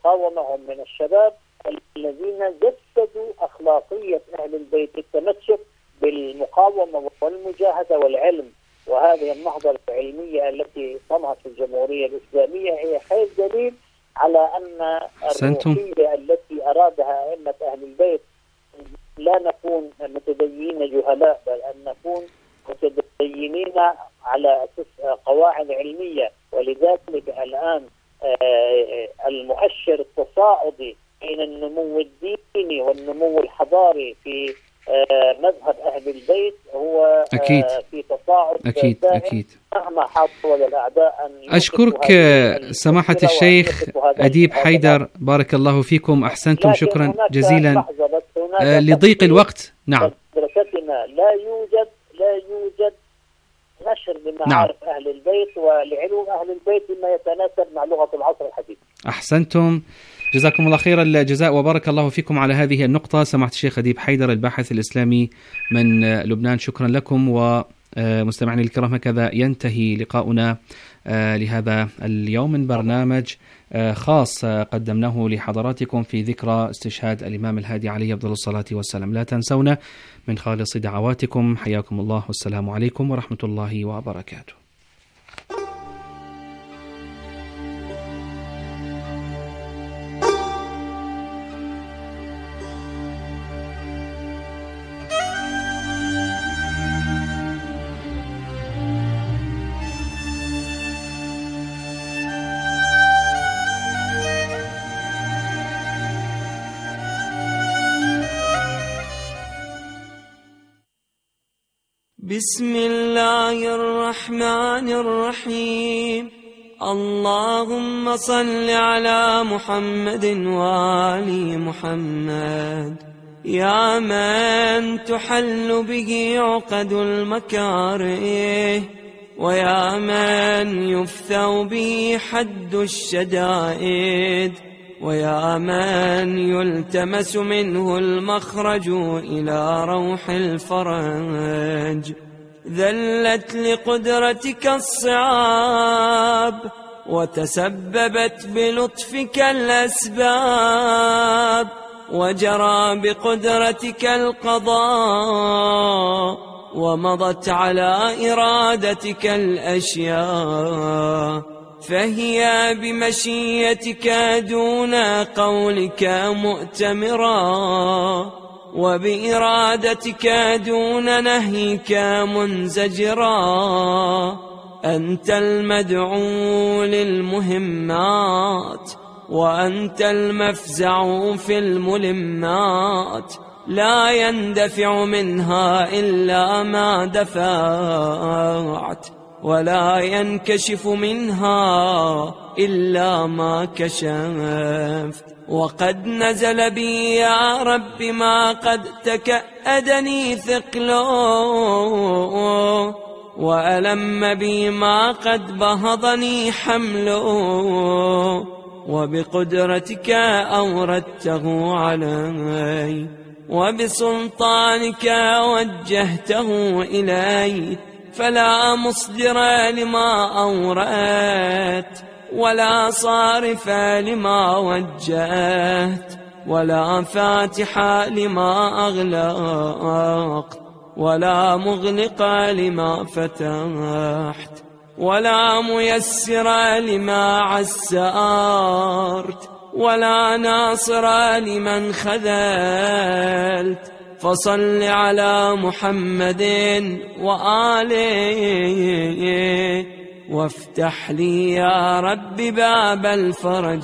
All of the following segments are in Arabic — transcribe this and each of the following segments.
قاومهم من الشباب الذين جسدوا أخلاقية أهل البيت التمسك بالمقاومة والمجاهدة والعلم. وهذه النهضة العلمية التي صنعت الجمهورية الإسلامية هي خير دليل على أن الروحية التي أرادها أئمة أهل البيت لا نكون متدينين جهلاء، بل أن نكون متدينين على أساس قواعد علمية. ولذلك الآن المؤشر التصاعدي بين النمو الديني والنمو الحضاري في مذهب أهل البيت هو أكيد. في تصاعد أكيد. مهما حاول الأعداء أن أشكرك سماحة الشيخ أديب حيدر، بارك الله فيكم، أحسنتم، شكرا جزيلا. لضيق الوقت نعم مدرستنا لا يوجد نشر لمعارف أهل البيت ولعلوم أهل البيت بما يتناسب مع لغة العصر الحديث. أحسنتم، جزاكم الله خير الجزاء وبارك الله فيكم على هذه النقطة. سماحة الشيخ أديب حيدر الباحث الإسلامي من لبنان، شكرا لكم. ومستمعينا الكرام، هكذا ينتهي لقاؤنا لهذا اليوم من برنامج خاص قدمناه لحضراتكم في ذكرى استشهاد الإمام الهادي عليه أفضل الصلاة والسلام. لا تنسونا من خالص دعواتكم. حياكم الله والسلام عليكم ورحمة الله وبركاته. بسم الله الرحمن الرحيم. اللهم صل على محمد وآل محمد. يا من تحل به عقد المكاره، ويا من يفثو به حد الشدائد، ويا من يلتمس منه المخرج إلى روح الفرج. ذلت لقدرتك الصعاب، وتسببت بلطفك الأسباب، وجرى بقدرتك القضاء، ومضت على إرادتك الأشياء، فهي بمشيتك دون قولك مؤتمرا، وبإرادتك دون نهيك منزجرا. أنت المدعو للمهمات، وأنت المفزع في الملمات، لا يندفع منها إلا ما دفعت، ولا ينكشف منها إلا ما كشفت. وقد نزل بي يا رب ما قد تكأدني ثقله، وألم بي ما قد بهضني حمله، وبقدرتك أوردته علي، وبسلطانك وجهته إلي، فلا مصدر لما أوردت، ولا صارف لما وجهت، ولا فاتح لما أغلقت، ولا مغلق لما فتحت، ولا ميسر لما عسرت، ولا ناصر لمن خذلت. فصل على محمد وآله، وافتح لي يا رب باب الفرج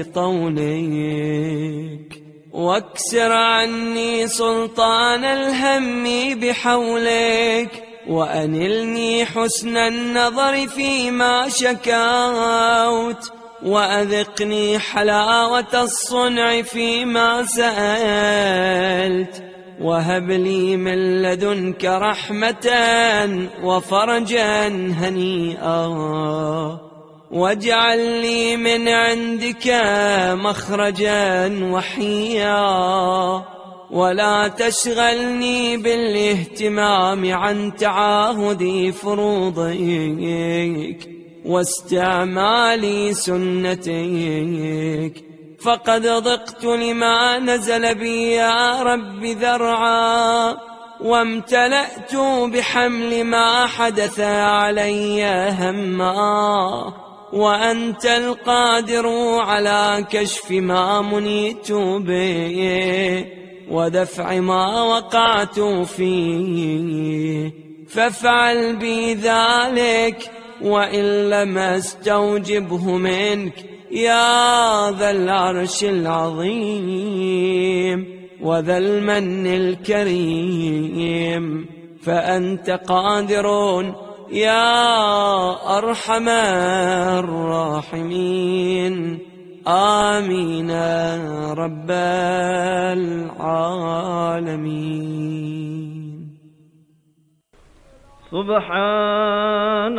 بطولك، واكسر عني سلطان الهم بحولك، وأنلني حسن النظر فيما شكوت، وأذقني حلاوة الصنع فيما سألت، وهب لي من لدنك رحمة وفرجا هنيئا، واجعل لي من عندك مخرجا وحيا، ولا تشغلني بالاهتمام عن تعاهد فروضك واستعمال سنتك، فقد ضقت لما نزل بي يا رب ذرعا، وامتلأت بحمل ما حدث علي هما، وأنت القادر على كشف ما منيت به ودفع ما وقعت فيه، فافعل بي ذلك وإن لم استوجبه منك يا ذا العرش العظيم وذا المن الكريم، فأنت قادر يا أرحم الراحمين. آمين رب العالمين. سبحان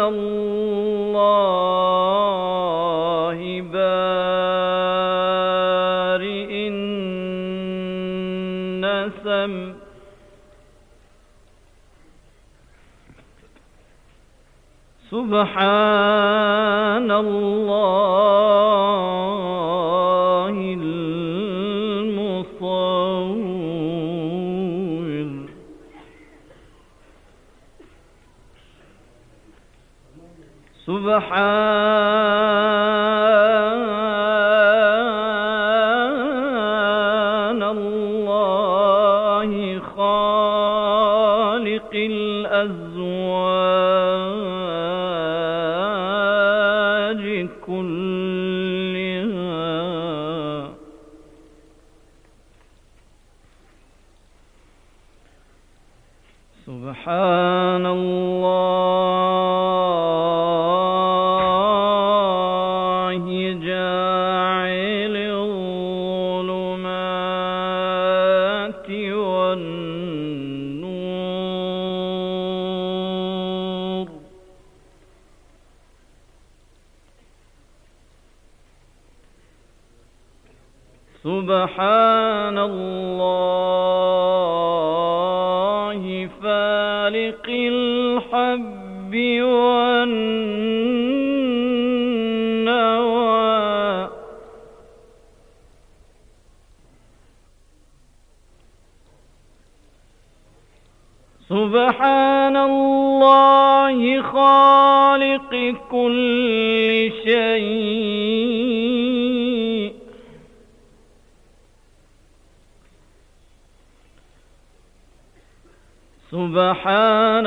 الله بارئ النسم، سبحان الله المصور، سبحان الله خالق الأزواج كلها، سبحان الله جاعل الظلمات والنور، سبحان الله فالق الحب والنوى، سبحان الله خالق كل شيء، سبحان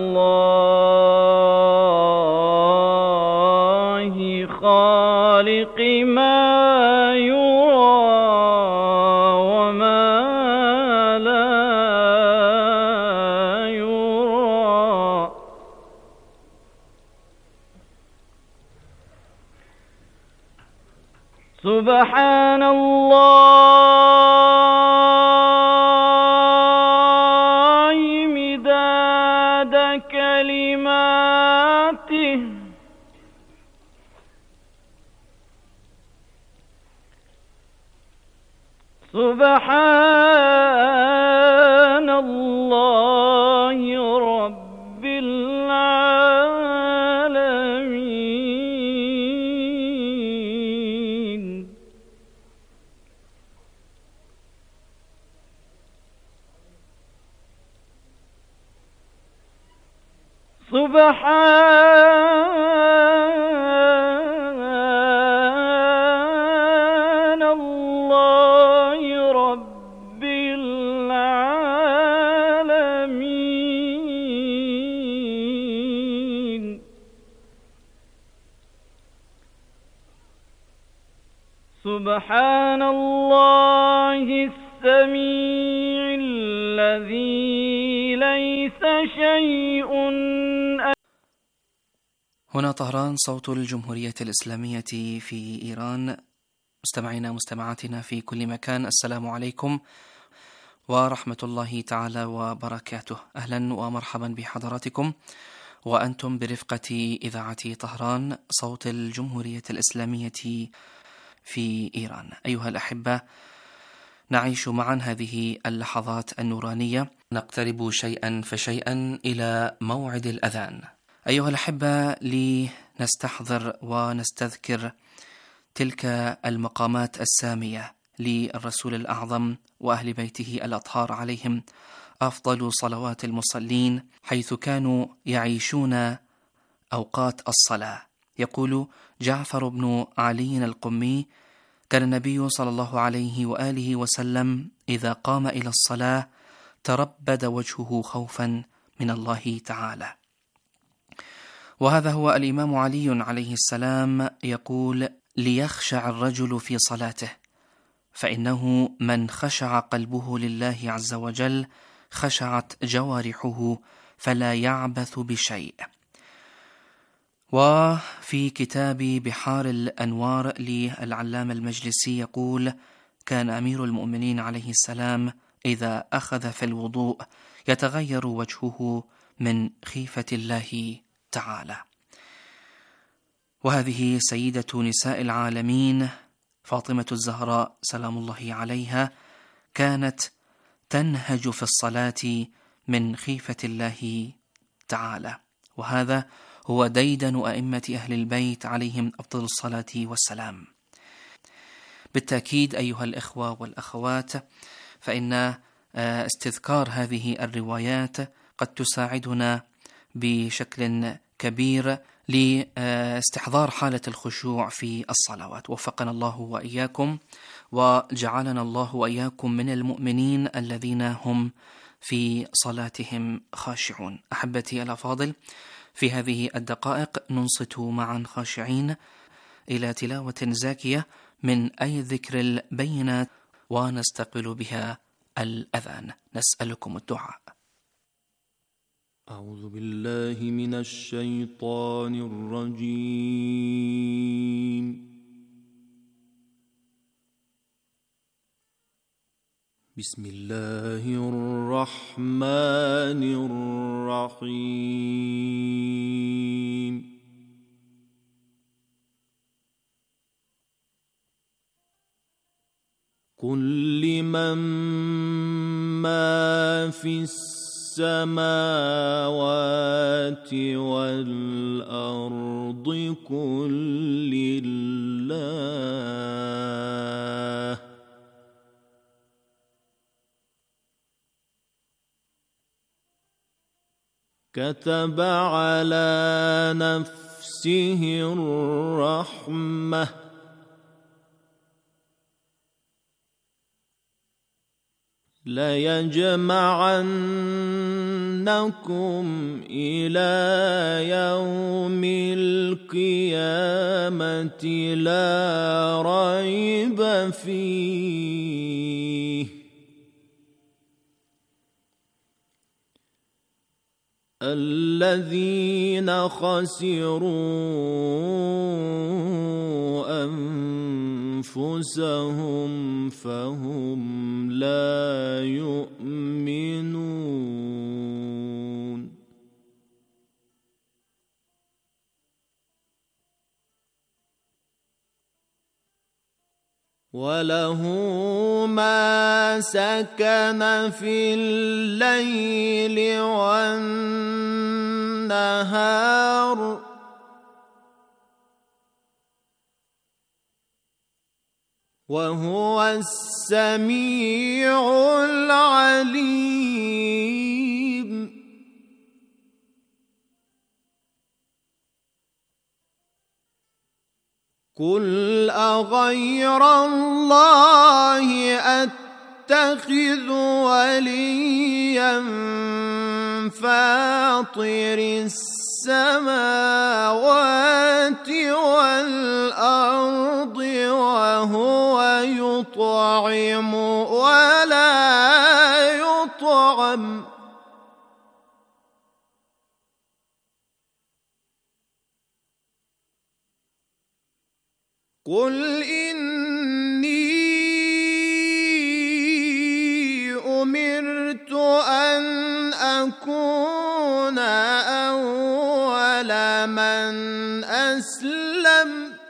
الله خالق ما يرى وما لا يرى، سبحان الله مداد كلماته، سبحان الله رب العالمين. سبحان الله رب العالمين. سبحان الله السميع الذي ليس شيء. هنا طهران، صوت الجمهورية الإسلامية في إيران. مستمعينا مستمعاتنا في كل مكان، السلام عليكم ورحمة الله تعالى وبركاته. أهلا ومرحبا بحضراتكم وأنتم برفقة إذاعة طهران، صوت الجمهورية الإسلامية في إيران. أيها الأحبة، نعيش معا هذه اللحظات النورانية، نقترب شيئا فشيئا إلى موعد الأذان. أيها الأحبة، لنستحضر ونستذكر تلك المقامات السامية للرسول الأعظم وأهل بيته الأطهار عليهم أفضل صلوات المصلين، حيث كانوا يعيشون أوقات الصلاة. يقول جعفر بن علي القمي: كان النبي صلى الله عليه وآله وسلم إذا قام إلى الصلاة تربد وجهه خوفا من الله تعالى. وهذا هو الإمام علي عليه السلام يقول: ليخشع الرجل في صلاته، فإنه من خشع قلبه لله عز وجل خشعت جوارحه فلا يعبث بشيء. وفي كتاب بحار الأنوار للعلامة المجلسي يقول: كان أمير المؤمنين عليه السلام إذا أخذ في الوضوء يتغير وجهه من خيفة الله تعالى. وهذه سيدة نساء العالمين فاطمة الزهراء سلام الله عليها كانت تنهج في الصلاة من خيفة الله تعالى، وهذا هو ديدن أئمة أهل البيت عليهم أفضل الصلاة والسلام. بالتأكيد أيها الإخوة والأخوات، فإن استذكار هذه الروايات قد تساعدنا بشكل كبير لاستحضار حالة الخشوع في الصلوات. وفقنا الله وإياكم، وجعلنا الله وإياكم من المؤمنين الذين هم في صلاتهم خاشعون. أحبتي الأفاضل، في هذه الدقائق ننصت معا خاشعين إلى تلاوة زاكية من أي ذكر البينات ونستقبل بها الأذان. نسألكم الدعاء. أعوذ بالله من الشيطان الرجيم. بسم الله الرحمن الرحيم. قل لمن ما في السماوات والأرض قل لله كتب على نفسه الرحمة ليجمعنكم إلى يوم القيامة لا ريب فيه الذين خسروا أنفسهم فهم لا يؤمنون. وله ما سكن في الليل والنهار وهو السميع العليم. قل أغير الله أتخذ وليا فاطر السماوات والأرض وهو يطعم ولا يطعم قل إني أمرت أن أكون أول من أسلم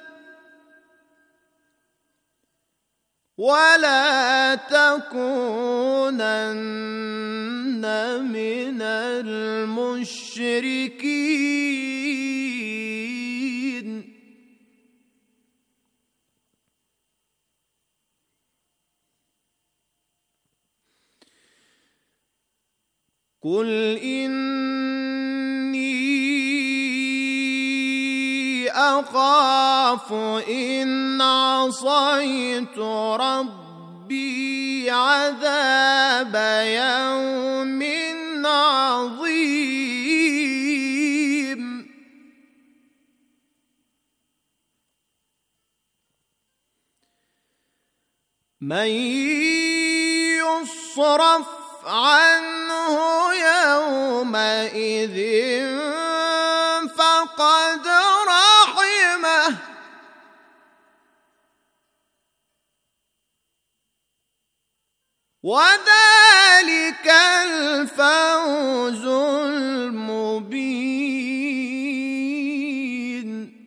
ولا تكونن من المشركين. قل إني أخاف إن عصيت ربي عذاب يوم عظيم من يصرف عنه يومئذ فقد رحمه وذلك الفوز المبين.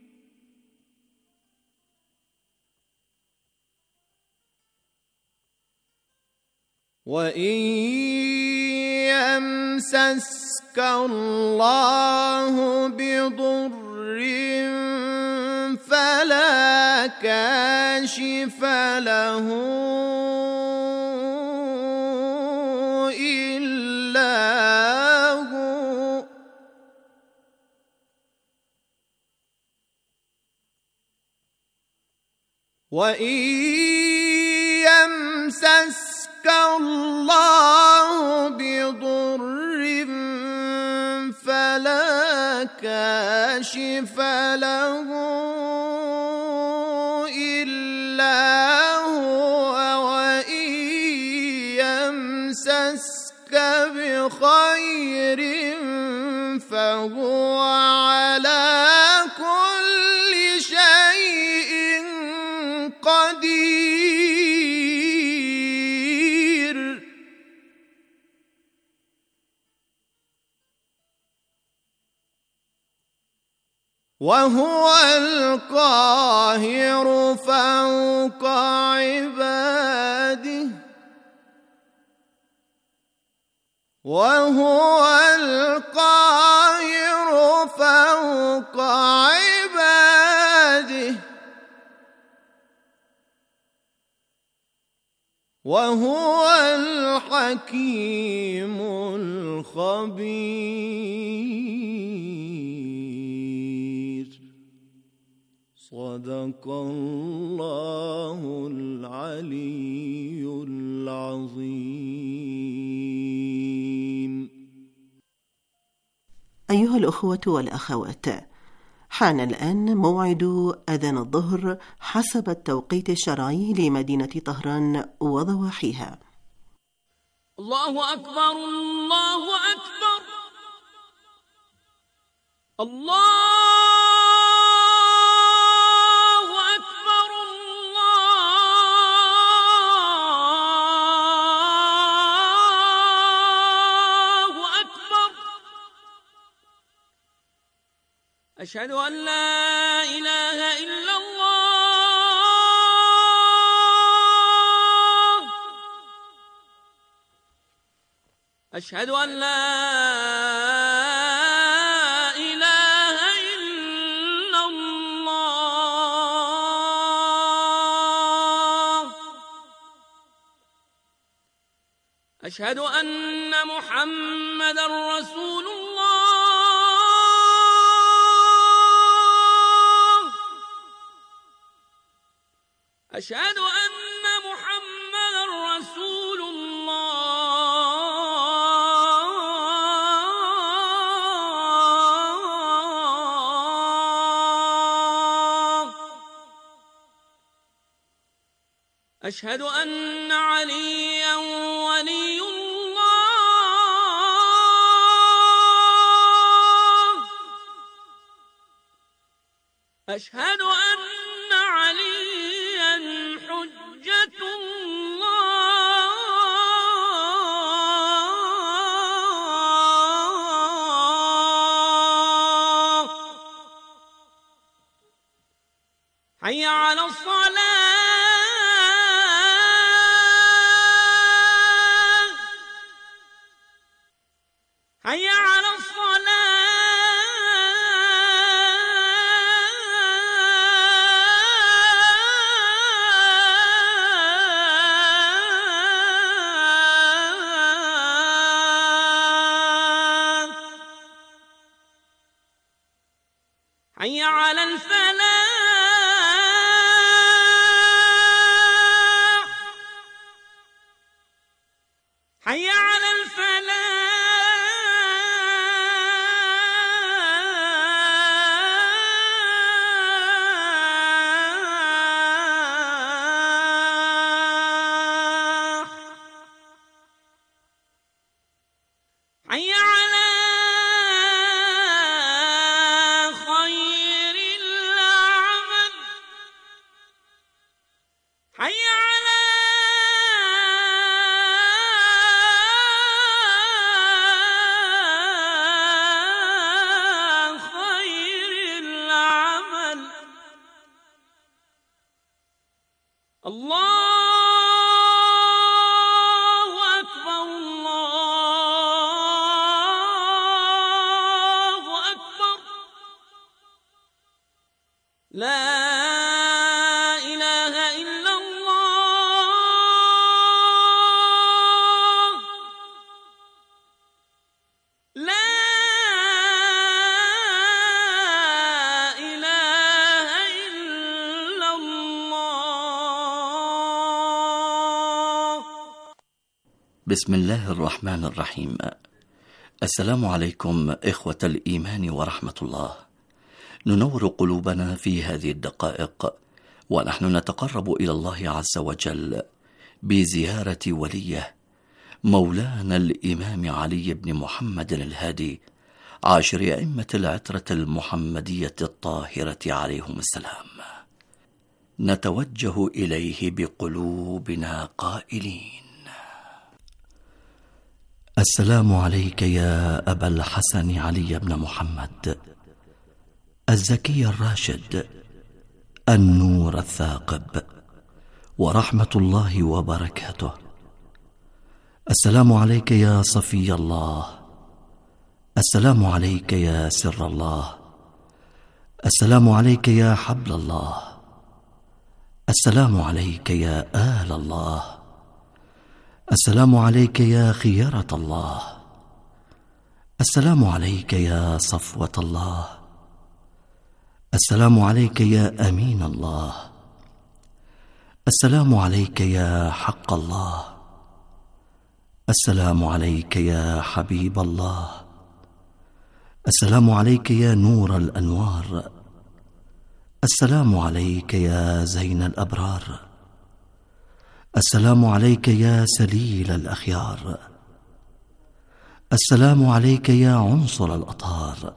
وإن يمسسك الله بضر فلا كاشف له إلا هو وإن يمسسك الله بضر فلا كاشف له إلا هو وإن يمسسك بخير فهو على كل شيء قدير. وهو القاهر فوق عباده وهو القاهر فوق عباده وهو الحكيم الخبير. صدق الله العلي العظيم. أيها الأخوة والأخوات، حان الآن موعد أذان الظهر حسب التوقيت الشرعي لمدينة طهران وضواحيها. الله أكبر الله أكبر الله أكبر الله أكبر. أشهد أن لا إله إلا الله. أشهد أن لا إله إلا الله. أشهد أن محمدًا رسول الله. أشهد أن محمدًا رسول الله. أشهد أن عليًّا ولي الله. أشهد أن عليًّا حجة الله. حي على الصلاة. حي على الصلاة. على الفلاح حي على الفلاح حي على خير العمل حي على خير العمل الله أكبر الله أكبر لا إله إلا الله لا إله إلا الله. بسم الله الرحمن الرحيم. السلام عليكم إخوة الإيمان ورحمة الله. ننور قلوبنا في هذه الدقائق ونحن نتقرب إلى الله عز وجل بزيارة وليه مولانا الإمام علي بن محمد الهادي، عاشر أئمة العترة المحمدية الطاهرة عليهم السلام. نتوجه إليه بقلوبنا قائلين: السلام عليك يا أبا الحسن علي بن محمد، الزكي الراشد، النور الثاقب، ورحمة الله وبركاته. السلام عليك يا صفي الله، السلام عليك يا سر الله، السلام عليك يا حبل الله، السلام عليك يا آل الله، السلام عليك يا خيرة الله، السلام عليك يا صفوة الله، السلام عليك يا أمين الله، السلام عليك يا حق الله، السلام عليك يا حبيب الله، السلام عليك يا نور الأنوار، السلام عليك يا زين الأبرار، السلام عليك يا سليل الأخيار، السلام عليك يا عنصر الأطهار،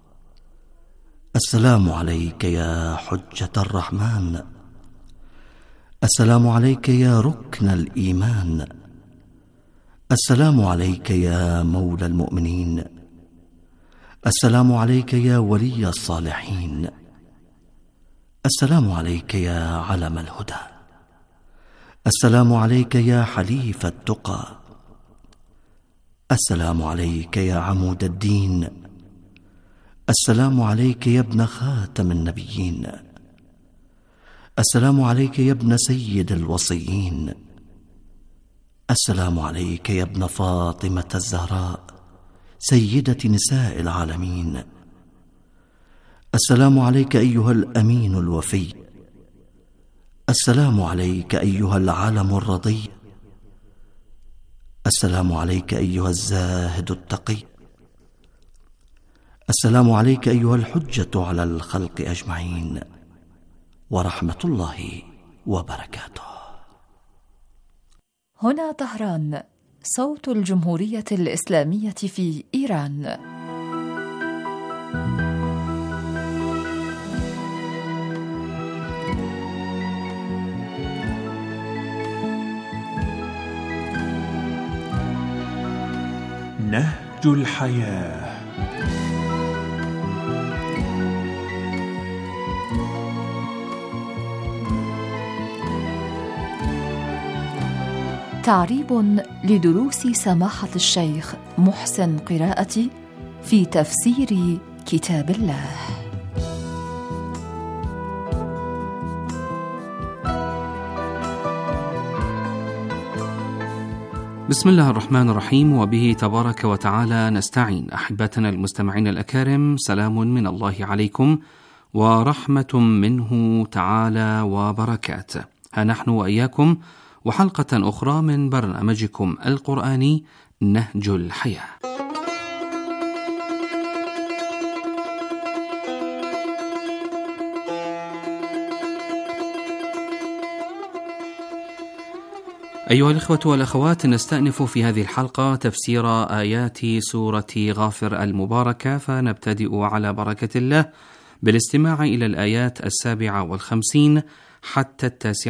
السلام عليك يا حجة الرحمن، السلام عليك يا ركن الإيمان، السلام عليك يا مولى المؤمنين، السلام عليك يا ولي الصالحين، السلام عليك يا علم الهدى، السلام عليك يا حليف التقى، السلام عليك يا عمود الدين، السلام عليك يا ابن خاتم النبيين، السلام عليك يا ابن سيد الوصيين، السلام عليك يا ابن فاطمة الزهراء سيدة نساء العالمين، السلام عليك أيها الأمين الوفي، السلام عليك أيها العلم الرضي، السلام عليك أيها الزاهد التقي، السلام عليك أيها الحجة على الخلق أجمعين، ورحمة الله وبركاته. هنا طهران، صوت الجمهورية الإسلامية في إيران. نهج الحياة. تعريب لدروس سماحة الشيخ محسن قراءتي في تفسير كتاب الله. بسم الله الرحمن الرحيم، وبه تبارك وتعالى نستعين. أحبتنا المستمعين الأكارم، سلام من الله عليكم ورحمة منه تعالى وبركاته. ها نحن وإياكم وحلقة أخرى من برنامجكم القرآني نهج الحياة. أيها الإخوة والأخوات، نستأنف في هذه الحلقة تفسير آيات سورة غافر المباركة، فنبتدئ على بركة الله بالاستماع إلى الآيات 57 حتى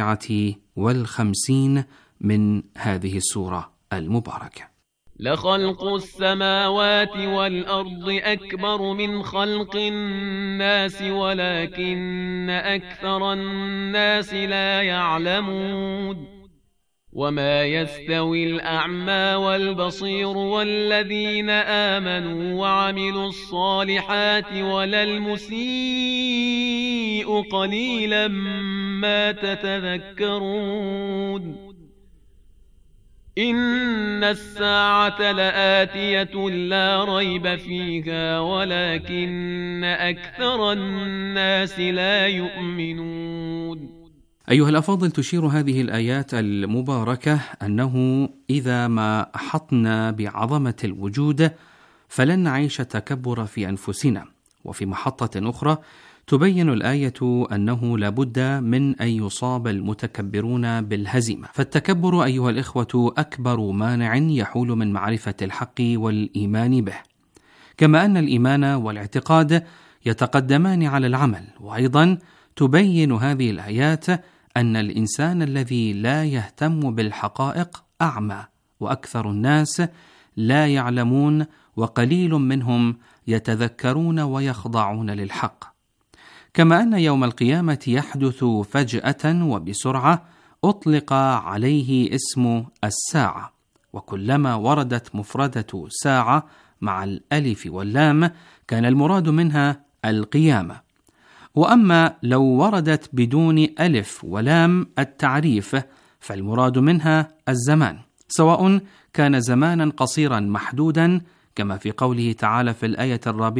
59 من هذه السورة المباركة. لخلق السماوات والأرض أكبر من خلق الناس ولكن أكثر الناس لا يعلمون. وما يستوي الأعمى والبصير والذين آمنوا وعملوا الصالحات ولا المسيء قليلا ما تتذكرون. إن الساعة لآتية لا ريب فيها ولكن أكثر الناس لا يؤمنون. أيها الأفاضل، تشير هذه الآيات المباركة أنه إذا ما أحطنا بعظمة الوجود فلن نعيش تكبر في أنفسنا. وفي محطة أخرى تبين الآية أنه لابد من أن يصاب المتكبرون بالهزيمة، فالتكبر أيها الإخوة أكبر مانع يحول من معرفة الحق والإيمان به، كما أن الإيمان والاعتقاد يتقدمان على العمل. وأيضا تبين هذه الآيات أن الإنسان الذي لا يهتم بالحقائق أعمى، وأكثر الناس لا يعلمون وقليل منهم يتذكرون ويخضعون للحق. كما أن يوم القيامة يحدث فجأة وبسرعة أطلق عليه اسم الساعة، وكلما وردت مفردة ساعة مع الألف واللام كان المراد منها القيامة. وأما لو وردت بدون ألف ولام التعريف فالمراد منها الزمان، سواء كان زمانا قصيرا محدودا كما في قوله تعالى في الآية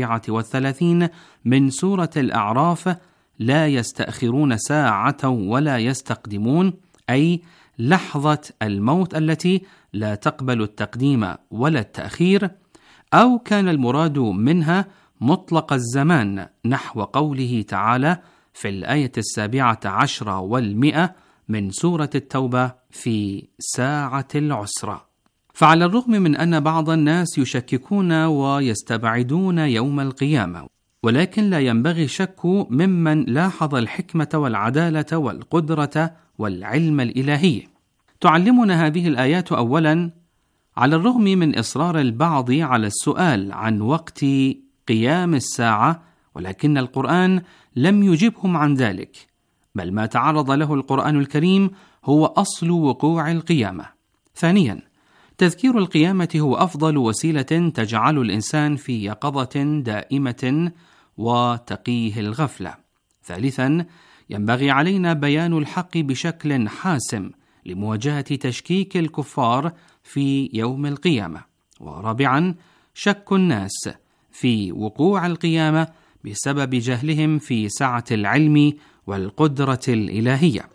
34 من سورة الأعراف: لا يستأخرون ساعة ولا يستقدمون، أي لحظة الموت التي لا تقبل التقديم ولا التأخير. أو كان المراد منها مطلق الزمان نحو قوله تعالى في الآية 17 والمئة من سورة التوبة في ساعة العسرة. فعلى الرغم من أن بعض الناس يشككون ويستبعدون يوم القيامة، ولكن لا ينبغي الشك ممن لاحظ الحكمة والعدالة والقدرة والعلم الإلهي. تعلمنا هذه الآيات أولا على الرغم من إصرار البعض على السؤال عن وقت قيام الساعة، ولكن القرآن لم يجبهم عن ذلك، بل ما تعرض له القرآن الكريم هو أصل وقوع القيامة. ثانيا، تذكير القيامة هو أفضل وسيلة تجعل الإنسان في يقظة دائمة وتقيه الغفلة. ثالثا، ينبغي علينا بيان الحق بشكل حاسم لمواجهة تشكيك الكفار في يوم القيامة. ورابعا، شك الناس في وقوع القيامة بسبب جهلهم في سعة العلم والقدرة الإلهية.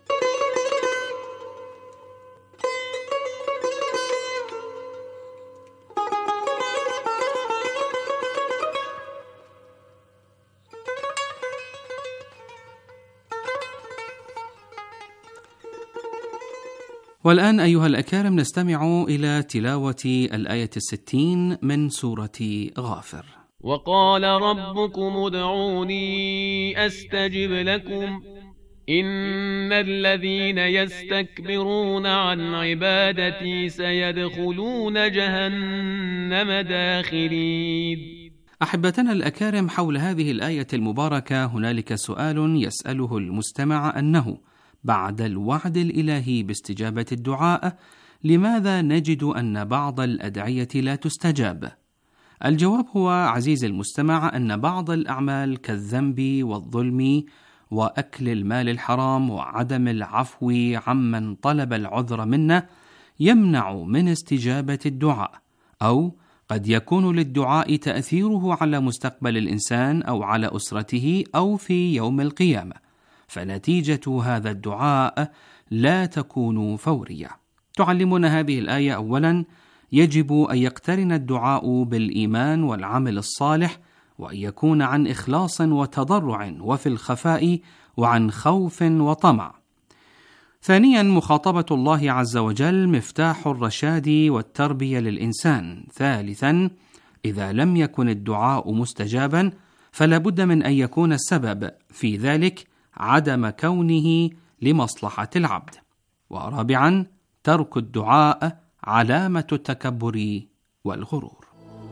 والآن أيها الأكارم نستمع إلى تلاوة الآية 60 من سورة غافر. وقال ربكم ادعوني أستجب لكم إن الذين يستكبرون عن عبادتي سيدخلون جهنم داخرين. أحبتنا الأكارم، حول هذه الآية المباركة هنالك سؤال يسأله المستمع، أنه بعد الوعد الإلهي باستجابة الدعاء لماذا نجد أن بعض الأدعية لا تستجاب؟ الجواب هو عزيزي المستمع أن بعض الأعمال كالذنب والظلم وأكل المال الحرام وعدم العفو عمن طلب العذر منا يمنع من استجابة الدعاء، أو قد يكون للدعاء تأثيره على مستقبل الإنسان أو على أسرته أو في يوم القيامة، فنتيجة هذا الدعاء لا تكون فورية. تعلمنا هذه الآية أولا يجب أن يقترن الدعاء بالإيمان والعمل الصالح، وأن يكون عن إخلاص وتضرع وفي الخفاء وعن خوف وطمع. ثانيا مخاطبة الله عز وجل مفتاح الرشاد والتربية للإنسان. ثالثا إذا لم يكن الدعاء مستجابا فلا بد من أن يكون السبب في ذلك عدم كونه لمصلحة العبد. ورابعا ترك الدعاء علامة التكبر والغرور.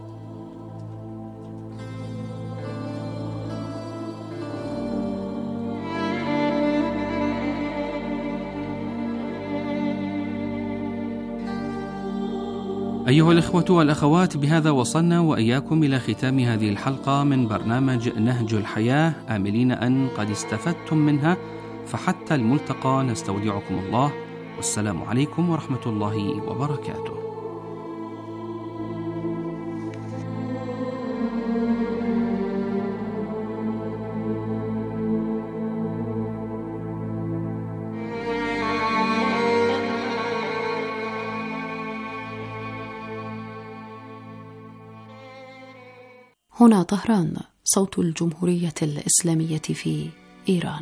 أيها الإخوة والأخوات، بهذا وصلنا وإياكم إلى ختام هذه الحلقة من برنامج نهج الحياة، آملين أن قد استفدتم منها. فحتى الملتقى نستودعكم الله، والسلام عليكم ورحمة الله وبركاته. هنا طهران، صوت الجمهورية الإسلامية في إيران.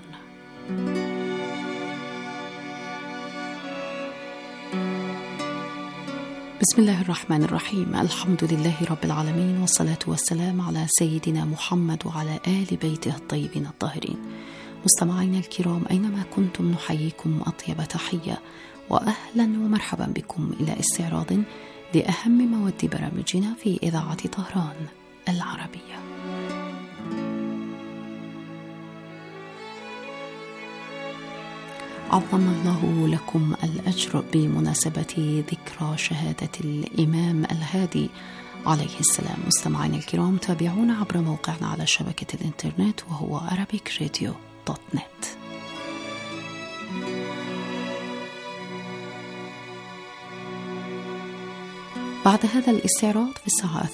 بسم الله الرحمن الرحيم. الحمد لله رب العالمين، والصلاة والسلام على سيدنا محمد وعلى آل بيته الطيبين الطاهرين. مستمعينا الكرام أينما كنتم نحييكم أطيب تحية، وأهلا ومرحبا بكم إلى استعراض لأهم مواد برامجنا في إذاعة طهران العربية. عظم الله لكم الأجر بمناسبة ذكرى شهادة الإمام الهادي عليه السلام. مستمعينا الكرام تابعونا عبر موقعنا على شبكة الإنترنت وهو arabicradio.net. بعد هذا الاستعراض في الساعة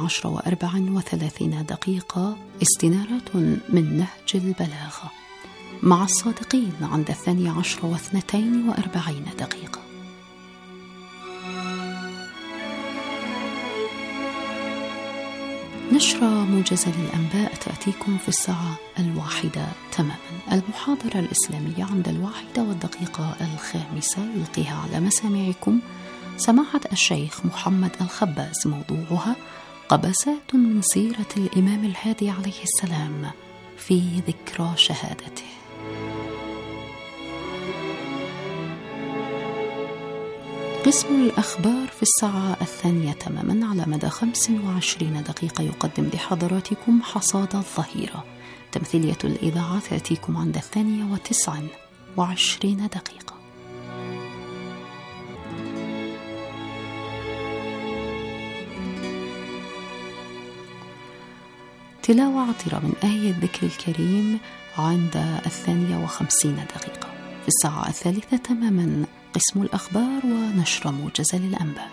12:34 استنارة من نهج البلاغة مع الصادقين عند 12:42. نشرة موجزة للأنباء تأتيكم في الساعة 1 تماما. المحاضرة الإسلامية عند 1:05 يلقيها على مسامعكم سماحة الشيخ محمد الخباز، موضوعها قبسات من سيرة الإمام الهادي عليه السلام في ذكرى شهادته. قسم الأخبار في الساعة 2 تماما على مدى 25 دقيقة يقدم لحضراتكم حصاد الظهيرة. تمثيلية الإذاعة تأتيكم عند 2:29. تلاوة عطرة من آية الذكر الكريم عند 52 دقيقة. في الساعة 3 تماما قسم الأخبار ونشرة موجزة للأنباء.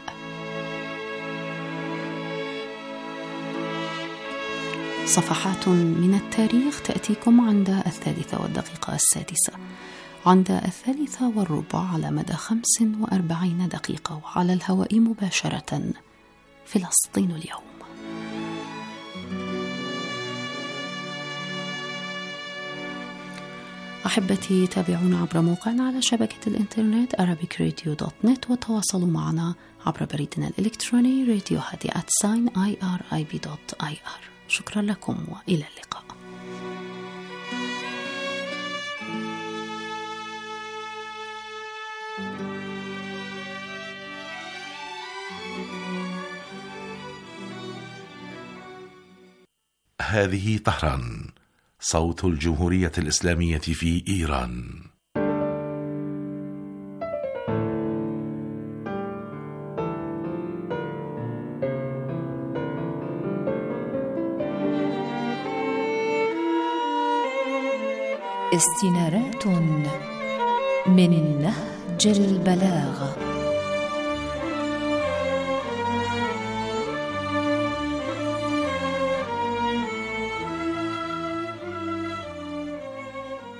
صفحات من التاريخ تأتيكم عند 3:06. عند 3:15 على مدى 45 دقيقة وعلى الهواء مباشرة فلسطين اليوم. أحبتي تابعونا عبر موقعنا على شبكة الإنترنت arabicradio.net، وتواصلوا معنا عبر بريدنا الإلكتروني radio@irib.ir. شكرا لكم وإلى اللقاء. هذه طهران، صوت الجمهورية الإسلامية في إيران. استنارات من نهج البلاغة.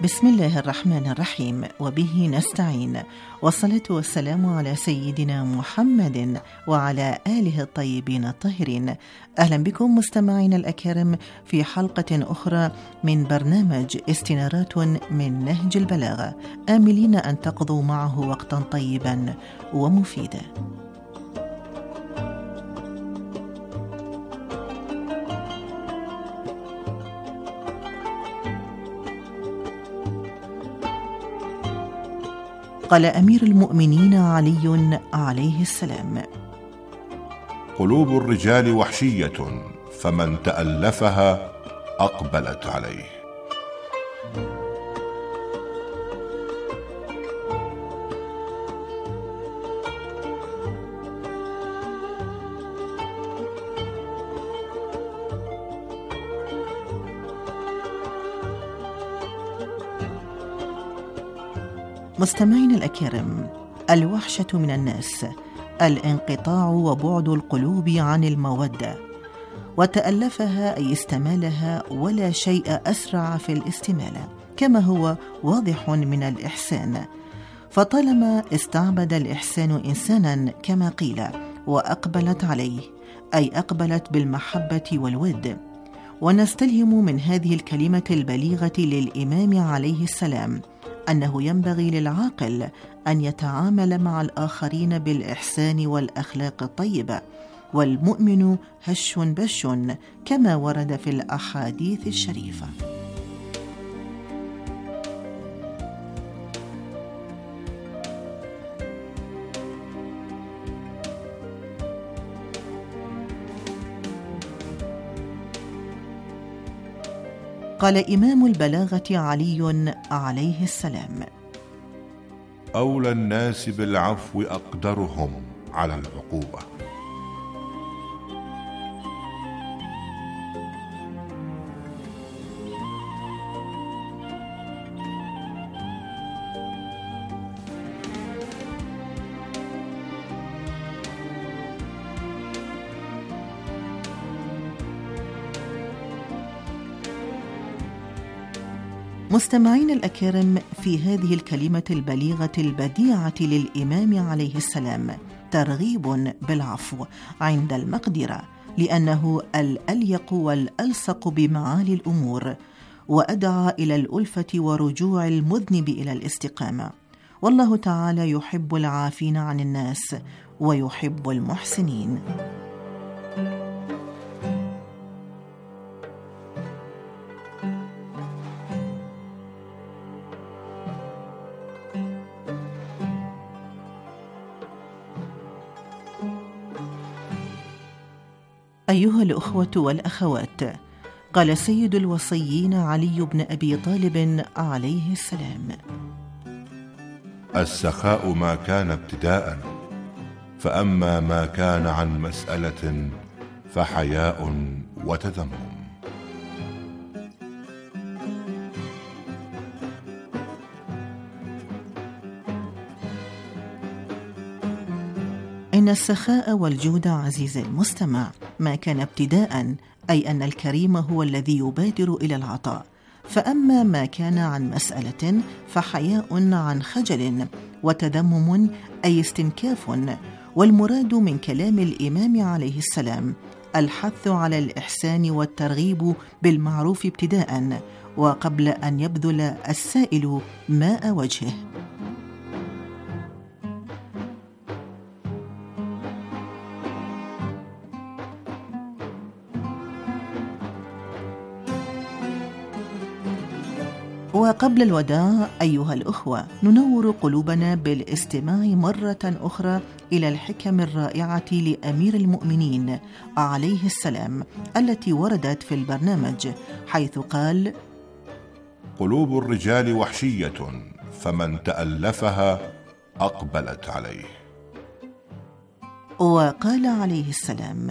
بسم الله الرحمن الرحيم، وبه نستعين، والصلاة والسلام على سيدنا محمد وعلى آله الطيبين الطاهرين. أهلا بكم مستمعين الأكارم في حلقة أخرى من برنامج استنارات من نهج البلاغة، آملين أن تقضوا معه وقتا طيبا ومفيدا. قال أمير المؤمنين علي عليه السلام: قلوب الرجال وحشية، فمن تألفها أقبلت عليه. مستمعين الأكارم، الوحشة من الناس الانقطاع وبعد القلوب عن المودة، وتألفها أي استمالها، ولا شيء أسرع في الاستمالة كما هو واضح من الإحسان. فطالما استعبد الإحسان إنسانا كما قيل وأقبلت عليه، أي أقبلت بالمحبة والود. ونستلهم من هذه الكلمة البليغة للإمام عليه السلام أنه ينبغي للعاقل أن يتعامل مع الآخرين بالإحسان والأخلاق الطيبة، والمؤمن هش بش كما ورد في الأحاديث الشريفة. قال إمام البلاغة علي عليه السلام: أولى الناس بالعفو أقدرهم على العقوبة. مستمعين الأكارم، في هذه الكلمة البليغة البديعة للإمام عليه السلام ترغيب بالعفو عند المقدرة، لأنه الأليق والألصق بمعالي الأمور، وأدعى إلى الألفة ورجوع المذنب إلى الاستقامة. والله تعالى يحب العافين عن الناس ويحب المحسنين. أيها الأخوة والأخوات، قال سيد الوصيين علي بن أبي طالب عليه السلام: السخاء ما كان ابتداء، فأما ما كان عن مسألة فحياء وتذمم. إن السخاء والجود عزيزي المستمع ما كان ابتداء، أي أن الكريم هو الذي يبادر إلى العطاء. فأما ما كان عن مسألة فحياء عن خجل، وتذمم أي استنكاف. والمراد من كلام الإمام عليه السلام الحث على الإحسان والترغيب بالمعروف ابتداء، وقبل أن يبذل السائل ماء وجهه. وقبل الوداع أيها الأخوة، ننور قلوبنا بالاستماع مرة أخرى إلى الحكم الرائعة لأمير المؤمنين عليه السلام التي وردت في البرنامج، حيث قال: قلوب الرجال وحشية، فمن تألفها أقبلت عليه. وقال عليه السلام: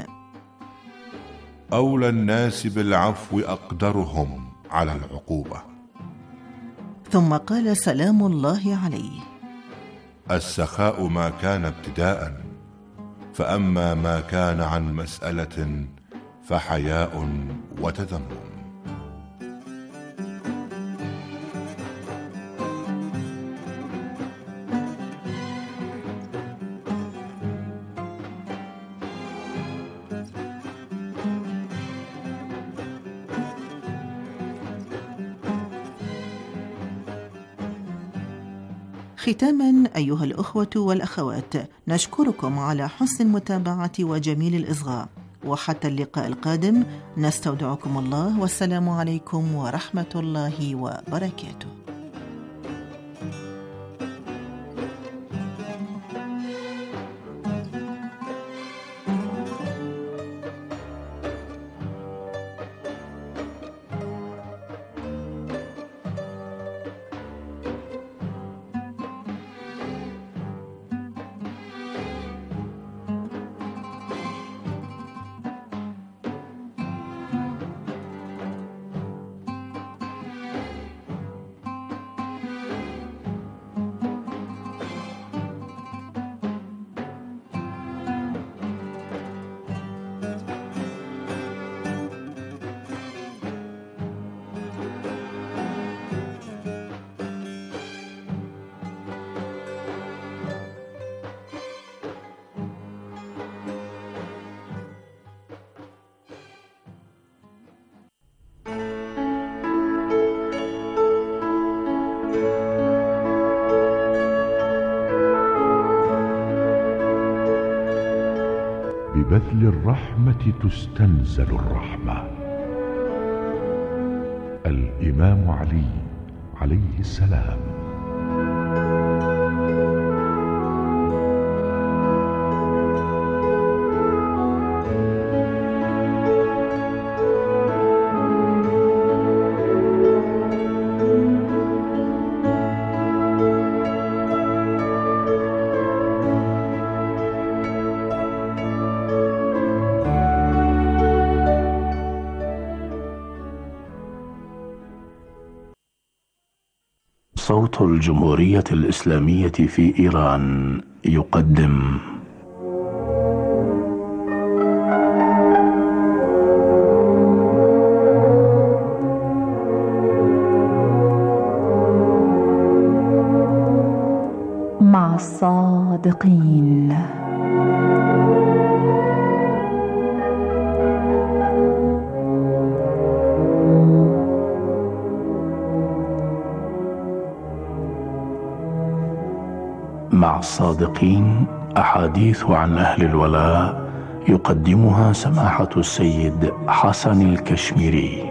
أولى الناس بالعفو أقدرهم على العقوبة. ثم قال سلام الله عليه: السخاء ما كان ابتداء، فأما ما كان عن مسألة فحياء وتذمم. ختاما أيها الأخوة والأخوات، نشكركم على حسن المتابعة وجميل الإصغاء، وحتى اللقاء القادم نستودعكم الله، والسلام عليكم ورحمة الله وبركاته. ببذل الرحمة تستنزل الرحمة. الإمام علي عليه السلام. صوت الجمهورية الإسلامية في إيران يقدم مع الصادقين. مع الصادقين أحاديث عن أهل الولاء يقدمها سماحة السيد حسن الكشميري.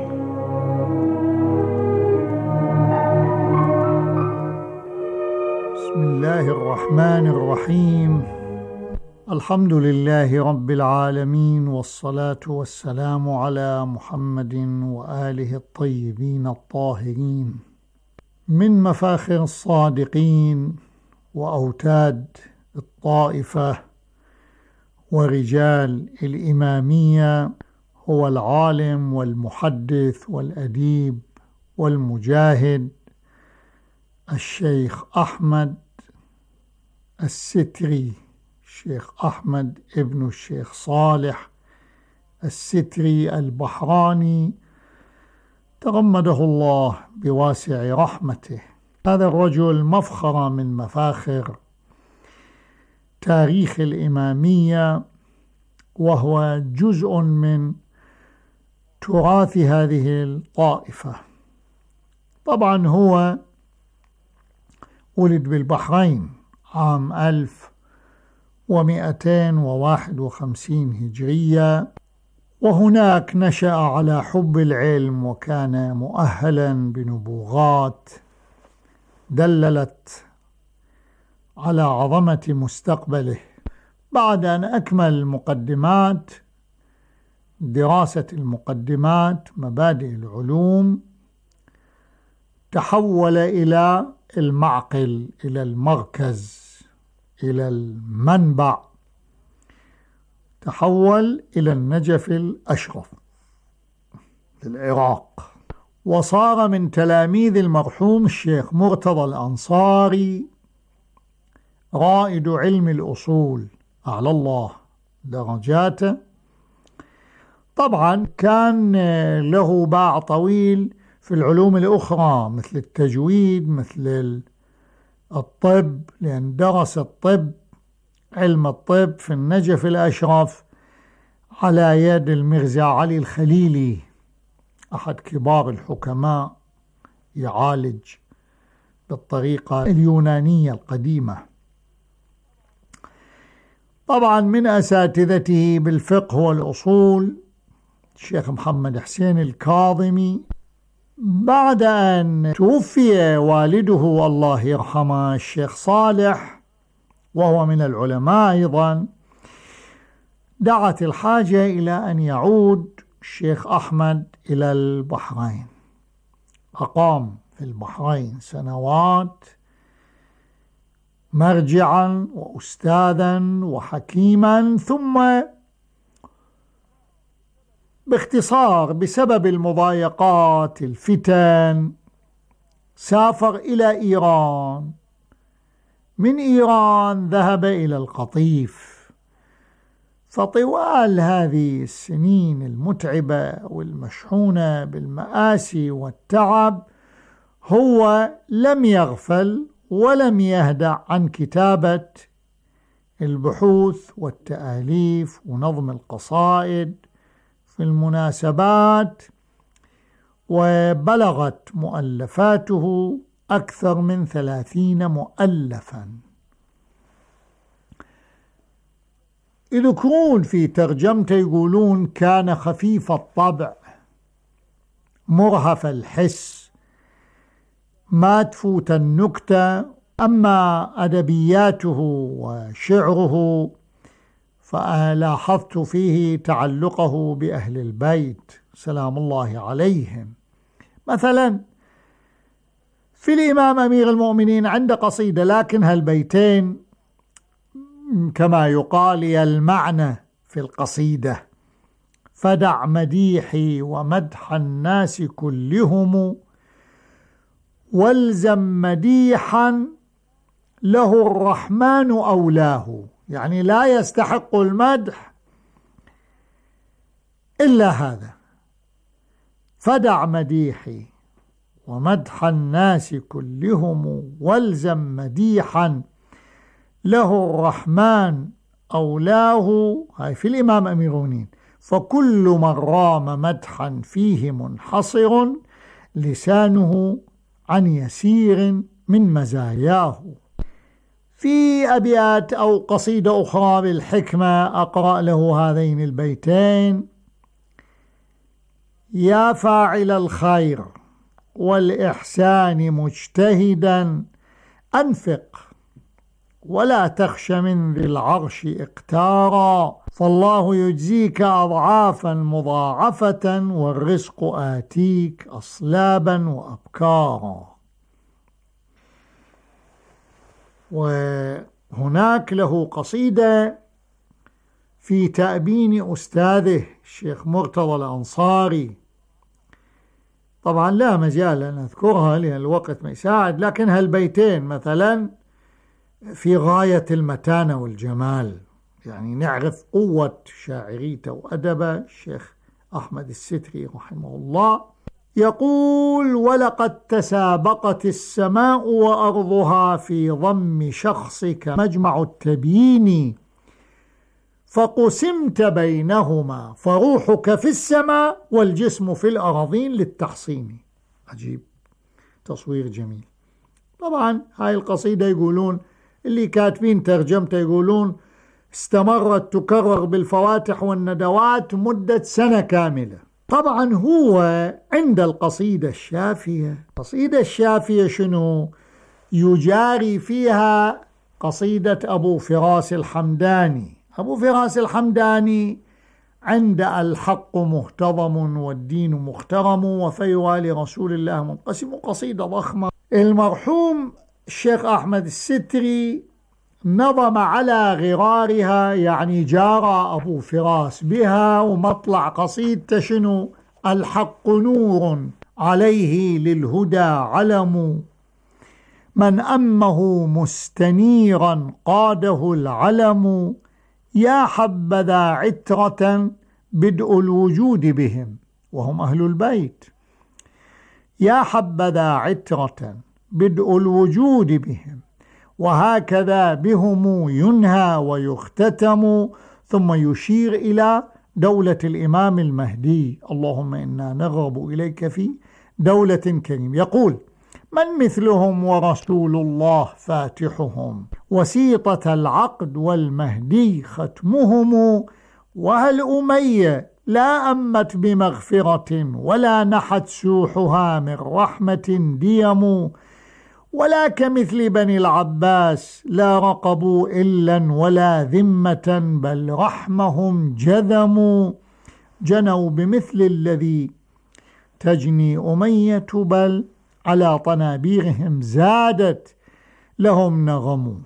بسم الله الرحمن الرحيم. الحمد لله رب العالمين، والصلاة والسلام على محمد وآله الطيبين الطاهرين. من مفاخر الصادقين وأوتاد الطائفة ورجال الإمامية هو العالم والمحدث والأديب والمجاهد الشيخ أحمد الستري، الشيخ أحمد ابن الشيخ صالح الستري البحراني، تغمده الله بواسع رحمته. هذا الرجل مفخرة من مفاخر تاريخ الإمامية، وهو جزء من تراث هذه الطائفة. طبعا هو ولد بالبحرين عام 1251 هجرية، وهناك نشأ على حب العلم، وكان مؤهلا بنبوغات دللت على عظمة مستقبله. بعد أن أكمل المقدمات، دراسة المقدمات مبادئ العلوم، تحول إلى المعقل، إلى المركز، إلى المنبع، تحول إلى النجف الأشرف للعراق، وصار من تلاميذ المرحوم الشيخ مرتضى الأنصاري، رائد علم الأصول، أعلى الله درجاته. طبعا كان له باع طويل في العلوم الأخرى مثل التجويد، مثل الطب، لأن درس الطب، علم الطب في النجف الأشرف على يد المرزا علي الخليلي، أحد كبار الحكماء، يعالج بالطريقة اليونانية القديمة. طبعا من أساتذته بالفقه والأصول الشيخ محمد حسين الكاظمي، بعد أن توفي والده الله يرحمه الشيخ صالح وهو من العلماء أيضا، دعت الحاجة إلى أن يعود الشيخ أحمد إلى البحرين. أقام في البحرين سنوات مرجعا وأستاذا وحكيما، ثم باختصار بسبب المضايقات الفتن سافر إلى إيران. من إيران ذهب إلى القطيف. فطوال هذه السنين المتعبة والمشحونة بالمآسي والتعب هو لم يغفل ولم يهدع عن كتابة البحوث والتآليف ونظم القصائد في المناسبات، وبلغت مؤلفاته أكثر من 30 مؤلفا. يذكرون في ترجمته يقولون كان خفيف الطبع مرهف الحس، ما تفوت النكتة. أما أدبياته وشعره فلاحظت فيه تعلقه بأهل البيت سلام الله عليهم. مثلا في الإمام أمير المؤمنين عنده قصيدة، لكن هالبيتين كما يقال المعنى في القصيدة: فدع مديحي ومدح الناس كلهم، والزم مديحا له الرحمن أولاه. يعني لا يستحق المدح إلا هذا، فدع مديحي ومدح الناس كلهم، والزم مديحا له الرحمن أولاه. هاي في الإمام أمير المؤمنين: فكل من رام مدحا فيه منحصر، لسانه عن يسير من مزاياه. في أبيات أو قصيدة أخرى بالحكمة أقرأ له هذين البيتين: يا فاعل الخير والإحسان مجتهدا، أنفق ولا تخش من ذي العرش إقتارا، فالله يجزيك أضعافا مضاعفة، والرزق آتيك أصلابا وأبكارا. وهناك له قصيدة في تأبين أستاذه الشيخ مرتضى الأنصاري، طبعا لا مجال أن أذكرها لأن الوقت ما يساعد، لكن هالبيتين مثلا في غاية المتانة والجمال، يعني نعرف قوة شاعريته وأدبه الشيخ أحمد الستري رحمه الله. يقول: ولقد تسابقت السماء وأرضها في ضم شخصك مجمع التبيين، فقسمت بينهما، فروحك في السماء والجسم في الأراضين للتحصين. عجيب، تصوير جميل. طبعا هاي القصيدة يقولون اللي كاتبين ترجمته يقولون استمرت تكرر بالفواتح والندوات مدة سنة كاملة. طبعا هو عند القصيدة الشافية، قصيدة الشافية شنو؟ يجاري فيها قصيدة أبو فراس الحمداني. أبو فراس الحمداني عند الحق مهتضم والدين مخترم وفيوى لرسول الله منقسم، قصيدة ضخمة. المرحوم الشيخ أحمد الستري نظم على غرارها، يعني جارى أبو فراس بها، ومطلع قصيدة شنو؟ الحق نور عليه للهدى علم، من أمه مستنيرا قاده العلم، يا حبذا عترة بدء الوجود بهم وهم أهل البيت، يا حبذا عترة بدء الوجود بهم، وهكذا بهم ينهى ويختتم. ثم يشير إلى دولة الإمام المهدي: اللهم إنا نرغب إليك في دولة كريم. يقول: من مثلهم ورسول الله فاتحهم، وسيطة العقد والمهدي ختمهم، وهل أمية لا أمت بمغفرة ولا نحت سوحها من رحمة ديم، ولا كمثل بني العباس لا رقبوا إلا ولا ذمة بل رحمهم جذموا، جنوا بمثل الذي تجني أمية بل على طنابيرهم زادت لهم نغم.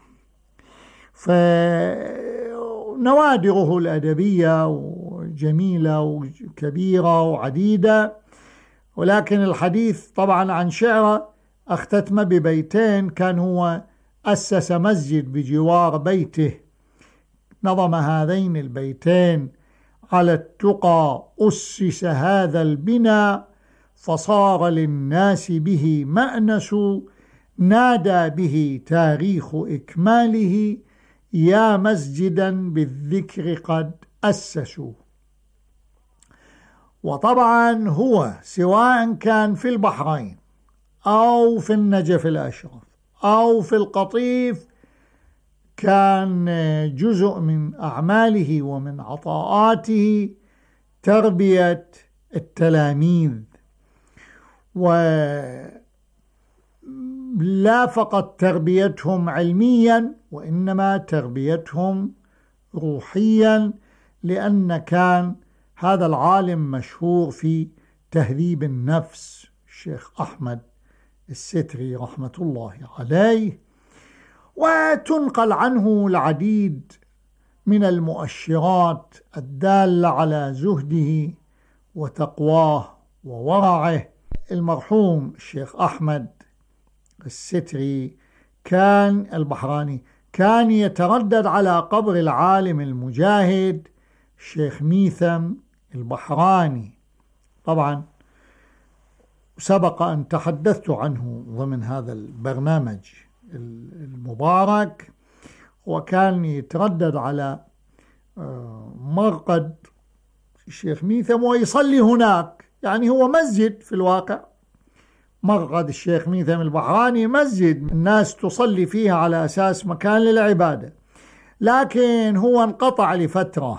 فنوادره الأدبية جميلة وكبيرة وعديدة، ولكن الحديث طبعا عن شعره اختتم ببيتين. كان هو أسس مسجد بجوار بيته، نظم هذين البيتين: على التقى أسس هذا البناء فصار للناس به مأنس، نادى به تاريخ إكماله يا مسجدا بالذكر قد أسسوا. وطبعا هو سواء كان في البحرين أو في النجف الأشرف أو في القطيف كان جزء من أعماله ومن عطاءاته تربية التلاميذ، ولا فقط تربيتهم علميا وإنما تربيتهم روحيا، لأن كان هذا العالم مشهور في تهذيب النفس الشيخ أحمد الستري رحمة الله عليه. وتنقل عنه العديد من المؤشرات الدالة على زهده وتقواه وورعه. المرحوم الشيخ أحمد الستري كان البحراني كان يتردد على قبر العالم المجاهد الشيخ ميثم البحراني. طبعا سبق أن تحدثت عنه ضمن هذا البرنامج المبارك، وكان يتردد على مرقد الشيخ ميثم ويصلي هناك، يعني هو مسجد في الواقع. مرقد الشيخ ميثم البحراني مسجد الناس تصلي فيها على أساس مكان للعبادة، لكن هو انقطع لفترة.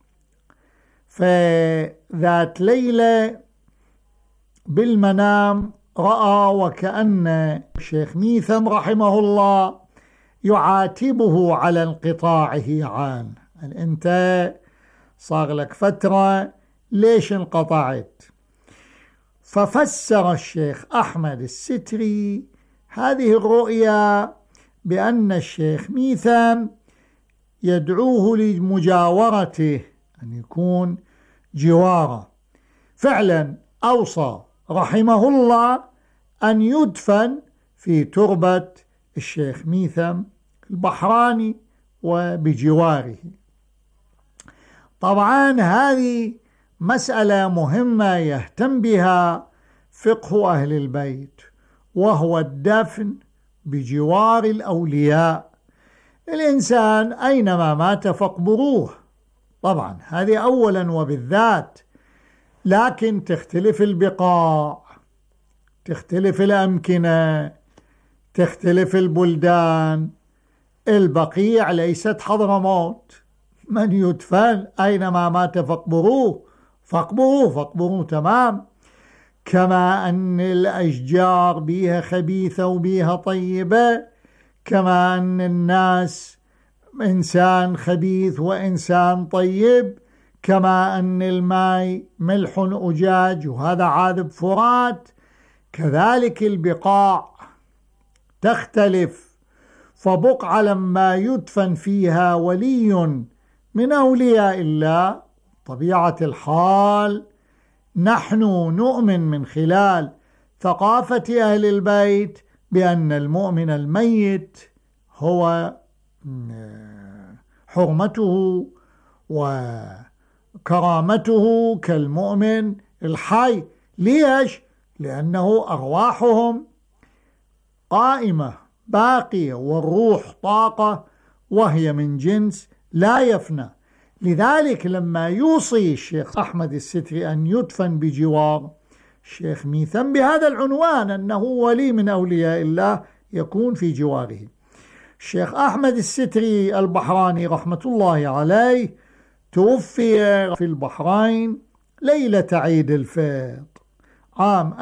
فذات ليلة بالمنام رأى وكأن الشيخ ميثم رحمه الله يعاتبه على انقطاعه عنه. أنت صار لك فترة ليش انقطعت؟ ففسر الشيخ أحمد الستري هذه الرؤيا بأن الشيخ ميثم يدعوه لمجاورته، أن يكون جواره. فعلا أوصى رحمه الله أن يدفن في تربة الشيخ ميثم البحراني وبجواره. طبعا هذه مسألة مهمة يهتم بها فقه أهل البيت، وهو الدفن بجوار الأولياء. الإنسان أينما مات فاقبروه، طبعا هذه أولا وبالذات، لكن تختلف البقاع، تختلف الأمكنة، تختلف البلدان. البقيع ليست حضرموت، من يدفن أينما مات فاقبروه، فاقبروه تمام. كما أن الأشجار بيها خبيثة وبيها طيبة، كما أن الناس إنسان خبيث وإنسان طيب، كما أن الماء ملح أجاج وهذا عذب فرات، كذلك البقاع تختلف. فبقعة لما يدفن فيها ولي من أولياء الله، طبيعة الحال نحن نؤمن من خلال ثقافة أهل البيت بأن المؤمن الميت هو حرمته وكرامته كالمؤمن الحي. ليش؟ لأنه أرواحهم قائمة باقية، والروح طاقة وهي من جنس لا يفنى. لذلك لما يوصي الشيخ أحمد الستري أن يدفن بجوار الشيخ ميثم بهذا العنوان أنه ولي من أولياء الله يكون في جواره. الشيخ أحمد الستري البحراني رحمة الله عليه توفي في البحرين ليلة عيد الفطر عام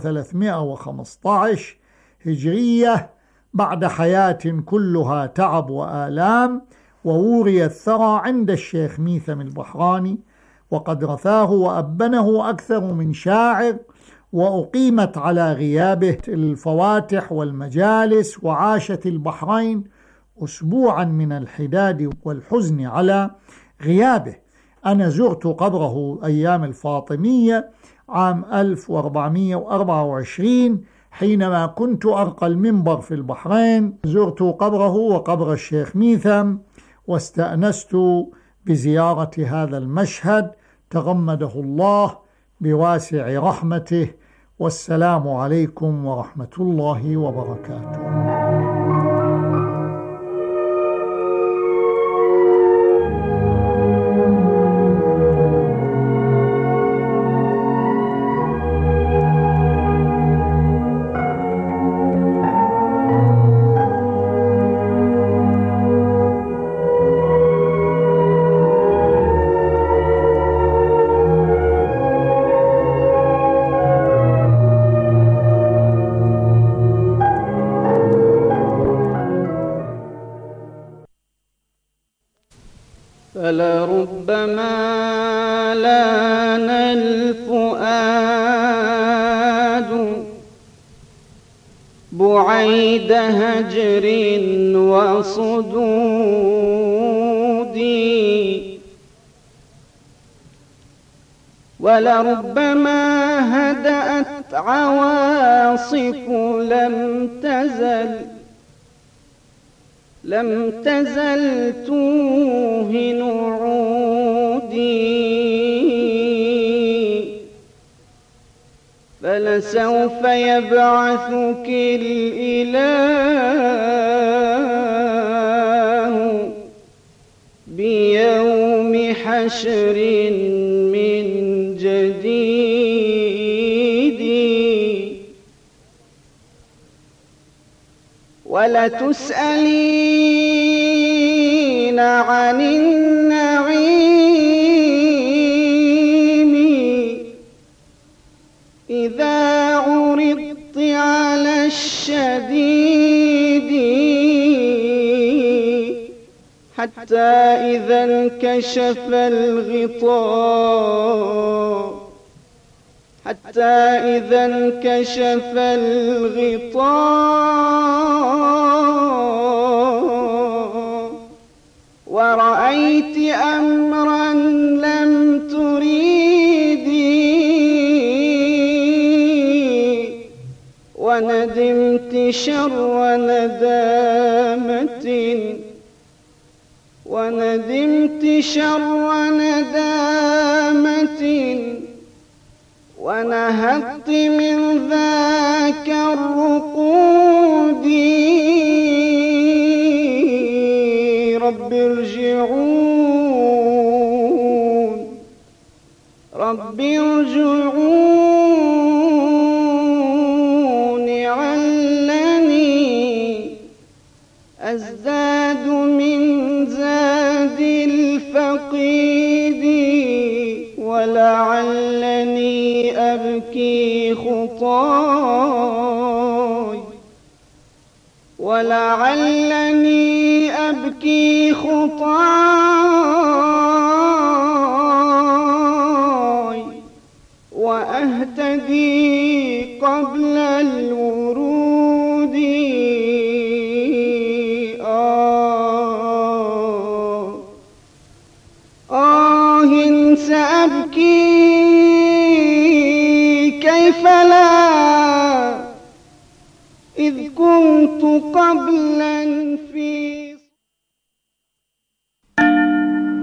1315 هجرية، بعد حياة كلها تعب وآلام، ووري الثرى عند الشيخ ميثم البحراني، وقد رثاه وأبنه أكثر من شاعر، وأقيمت على غيابه الفواتح والمجالس، وعاشت البحرين أسبوعا من الحداد والحزن على غيابه. أنا زرت قبره أيام الفاطمية عام 1424 حينما كنت أرقى المنبر في البحرين، زرت قبره وقبر الشيخ ميثم واستأنست بزيارة هذا المشهد، تغمده الله بواسع رحمته. والسلام عليكم ورحمة الله وبركاته. فلربما لان الفؤاد بعيد هجر وصدود، ولربما هدأت عواصف لم تزل توهن عودي، فلسوف يبعثك الإله بيوم حشر من جديد، ولتسألين عن النعيم إذا عرضت على الشديد، حتى إذا انكشف الغطاء ورأيت أمرا لم تريدي، وندمت شر ندامة ونهضت من ذاك الرقود. رب ارجعون علني أزداد من زاد الفقيد، ولعلني أبكي خطاي وأهتدي قبل الورود. سأبكي كيف لا إذ كنت قبل